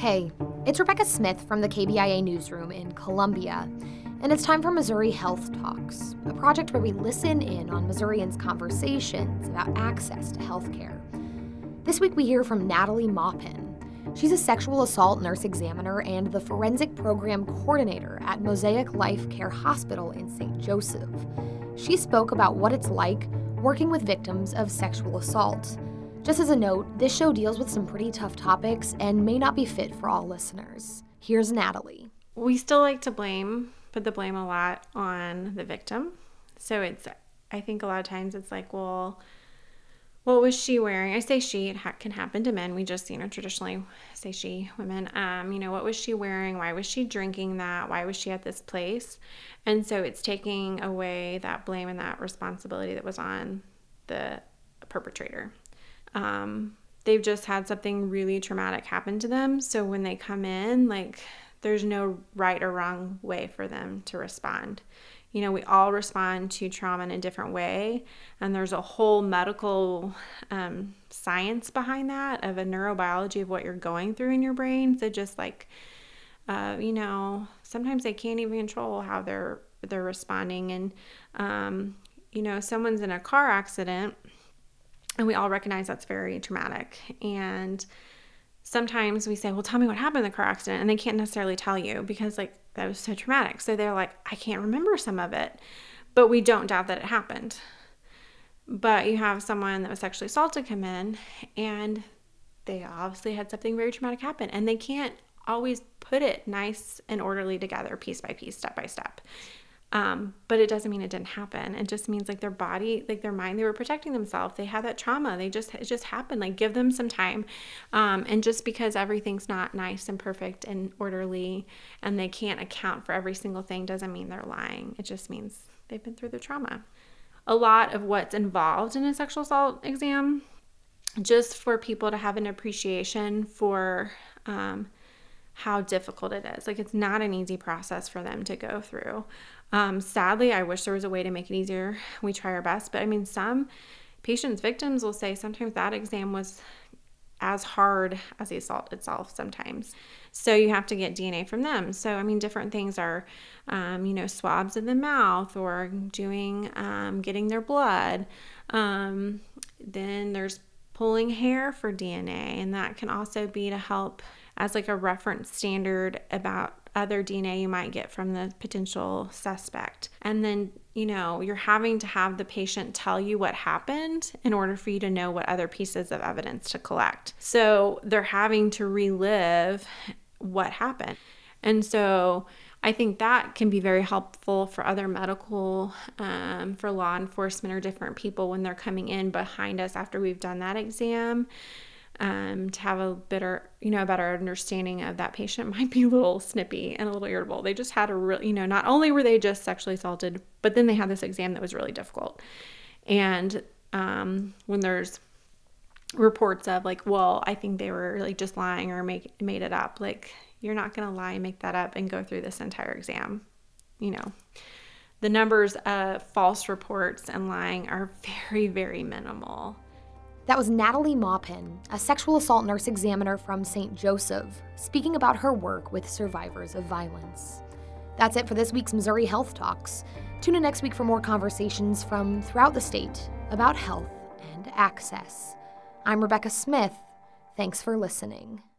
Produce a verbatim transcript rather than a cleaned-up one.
Hey, it's Rebecca Smith from the K B I A newsroom in Columbia, and it's time for Missouri Health Talks, a project where we listen in on Missourians' conversations about access to healthcare. This week we hear from Natalie Maupin. She's a sexual assault nurse examiner and the forensic program coordinator at Mosaic Life Care Hospital in Saint Joseph. She spoke about what it's like working with victims of sexual assault. Just as a note, this show deals with some pretty tough topics and may not be fit for all listeners. Here's Natalie. We still like to blame, put the blame a lot on the victim. So it's, I think a lot of times it's like, well, what was she wearing? I say she, it ha- can happen to men. We just, you know, traditionally say she, women. Um, you know, what was she wearing? Why was she drinking that? Why was she at this place? And so it's taking away that blame and that responsibility that was on the perpetrator. Um, they've just had something really traumatic happen to them. So when they come in, like, there's no right or wrong way for them to respond. You know, we all respond to trauma in a different way, and there's a whole medical um, science behind that, of a neurobiology of what you're going through in your brain. So just like, uh, you know, sometimes they can't even control how they're they're responding. And, um, you know, someone's in a car accident, and we all recognize that's very traumatic. And sometimes we say, well, tell me what happened in the car accident. And they can't necessarily tell you because, like, that was so traumatic. So they're like, I can't remember some of it. But we don't doubt that it happened. But you have someone that was sexually assaulted come in, and they obviously had something very traumatic happen. And they can't always put it nice and orderly together, piece by piece, step by step. Um, but it doesn't mean it didn't happen. It just means like their body, like their mind, they were protecting themselves. They had that trauma. They just, it just happened. Like, give them some time. Um, and just because everything's not nice and perfect and orderly and they can't account for every single thing doesn't mean they're lying. It just means they've been through the trauma. A lot of what's involved in a sexual assault exam, just for people to have an appreciation for, um, how difficult it is. Like, it's not an easy process for them to go through. Um, sadly, I wish there was a way to make it easier. We try our best. But I mean, some patients, victims will say sometimes that exam was as hard as the assault itself sometimes. So you have to get D N A from them. So, I mean, different things are, um, you know, swabs in the mouth, or doing, um, getting their blood. Um, then there's pulling hair for D N A. And that can also be to help as like a reference standard about other D N A you might get from the potential suspect. And then, you know, you're having to have the patient tell you what happened in order for you to know what other pieces of evidence to collect. So they're having to relive what happened. And so I think that can be very helpful for other medical, um, for law enforcement or different people when they're coming in behind us after we've done that exam. Um, to have a better, you know, a better understanding of that patient might be a little snippy and a little irritable. They just had a real, you know, not only were they just sexually assaulted, but then they had this exam that was really difficult. And um, when there's reports of like, well, I think they were like just lying or make, made it up. Like, you're not going to lie and make that up and go through this entire exam. You know, the numbers of false reports and lying are very, very minimal. That was Natalie Maupin, a sexual assault nurse examiner from Saint Joseph, speaking about her work with survivors of violence. That's it for this week's Missouri Health Talks. Tune in next week for more conversations from throughout the state about health and access. I'm Rebecca Smith. Thanks for listening.